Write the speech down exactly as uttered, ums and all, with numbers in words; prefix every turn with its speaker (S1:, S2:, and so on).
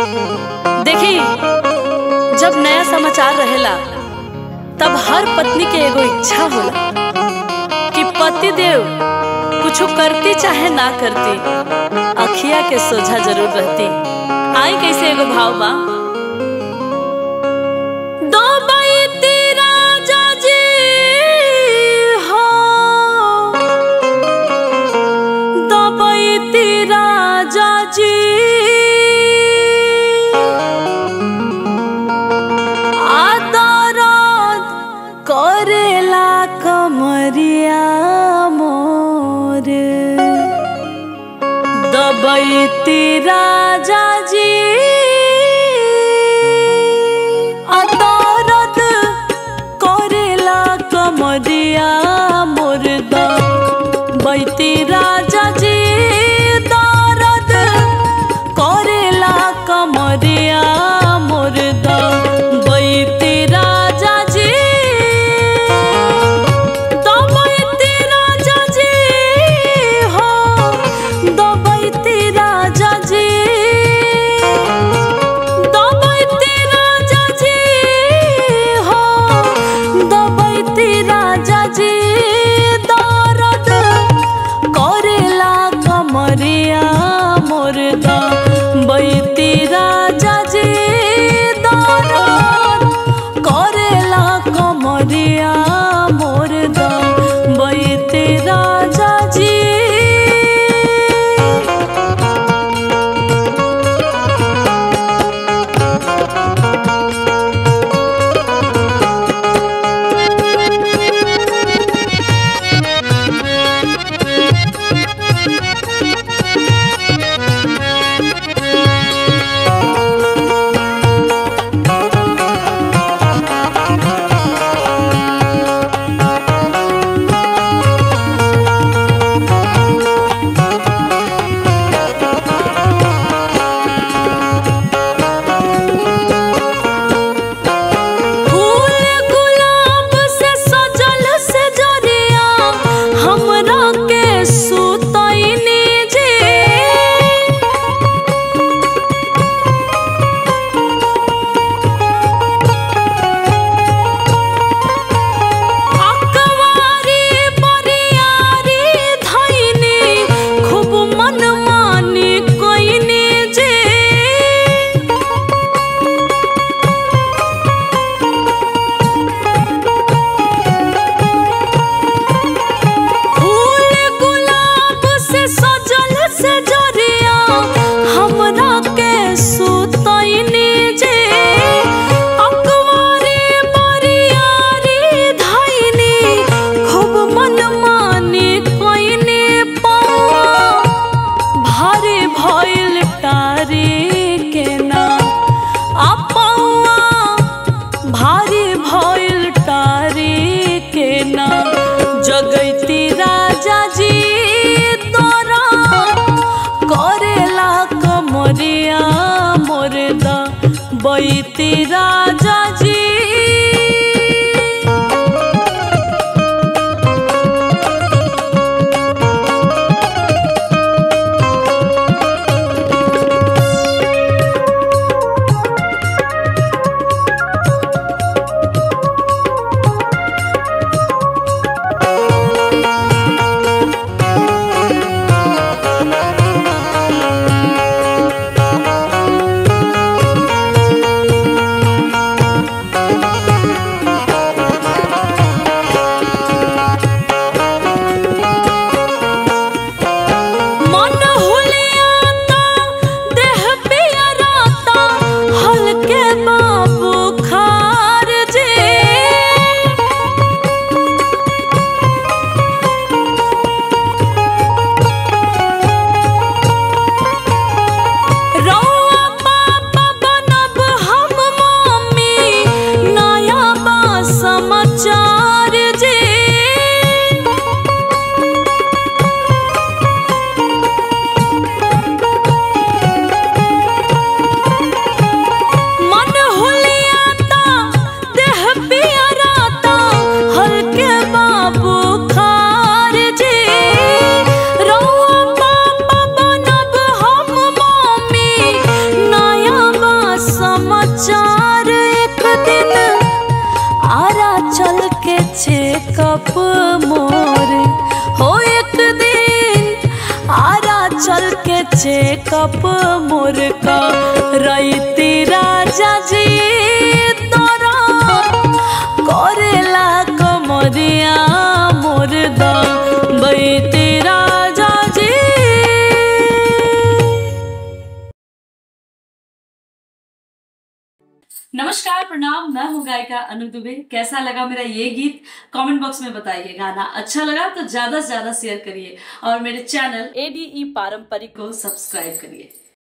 S1: देखी, जब नया समाचार रहेला तब हर पत्नी के एगो इच्छा होला कि पति देव कुछ करती चाहे ना करती, अखिया के सोझा जरूर रहती। आई कैसे एगो भाव बा। करेला कमरिया मोर दबैती राजा जी, अदरद करेला कमरिया मोर दबैती राजा जी, दरद करेला कमरिया मोर दबैती राजा जी, जगैती राजा जी, तोरा करेला कमरिया मोर दबैती राजा जी। चेकअप मोरे हो एक दिन आरा चल के चेकअप मोर का रईती राजा जी तोरा करेला कमरिया मोर दा बैती राजा जी। नमस्कार, प्रणाम। मैं हूँ गायिका अनु दुबे। कैसा लगा मेरा ये गीत कमेंट बॉक्स में बताइए। गाना अच्छा लगा तो ज्यादा से ज्यादा शेयर करिए और मेरे चैनल एडीई पारंपरिक को सब्सक्राइब करिए।